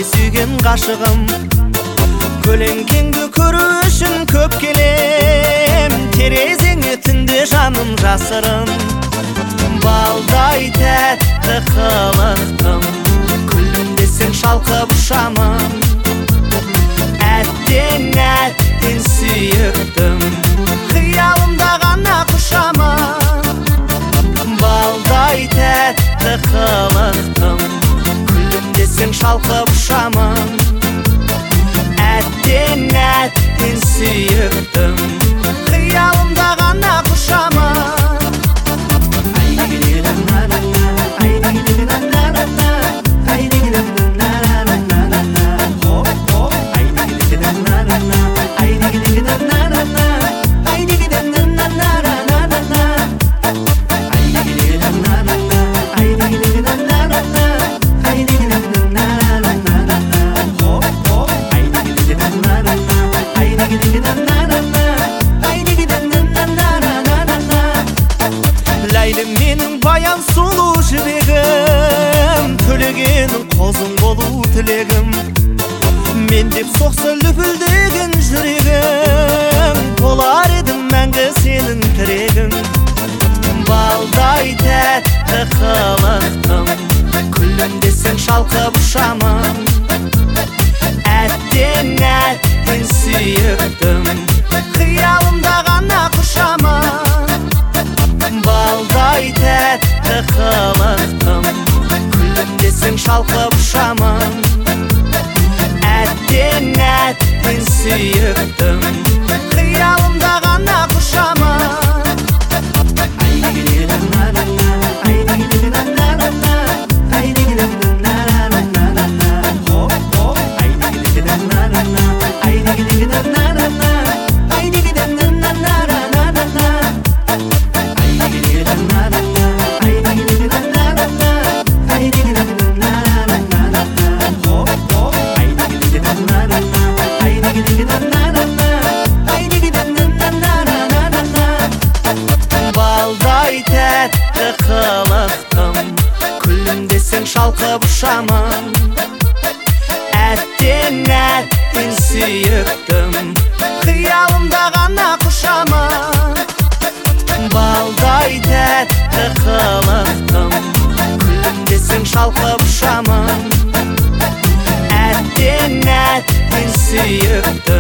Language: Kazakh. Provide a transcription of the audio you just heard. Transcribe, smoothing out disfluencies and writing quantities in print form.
сүйген ғашығым. Көлеңкеңді көру үшін көп келем, терезеңе түнде жаным жасырын. Балдай тәтті қылықтым, күлімде сен шалқып ұшамын. Әттен сүйіктім, қиялымда ғана құшамын. Балдай тәтті қылықтым, күлімде сен шалқып ұшамын. Әттен сүйіктім, қиялымда ғана құшамын. Ләйлім менің баян сұлу жібегім, төлегенің қозың болу тілегім. Мен деп соқса лүпілдеген жүрегім, болар едім мәңгі сенің тірегің. Балдай тәтті қылықтым, күлімде сен шалқып ұшамын. Әттен сүйіктім, қиялымда ғана құшамын. Балдай тәтті қылықтым, күлімде сен шалқып ұшамын. Әттен сүйіктім, қиялымда ғана құшамын. Балдай тәтті қылықтым, күлімде сен шалқып ұшамын. Әттен сүйіктім, қиялымда ғана құшамын. Балдай тәтті қылықтым, күлімде сен шалқып ұшамын. Әттен сүйіктім.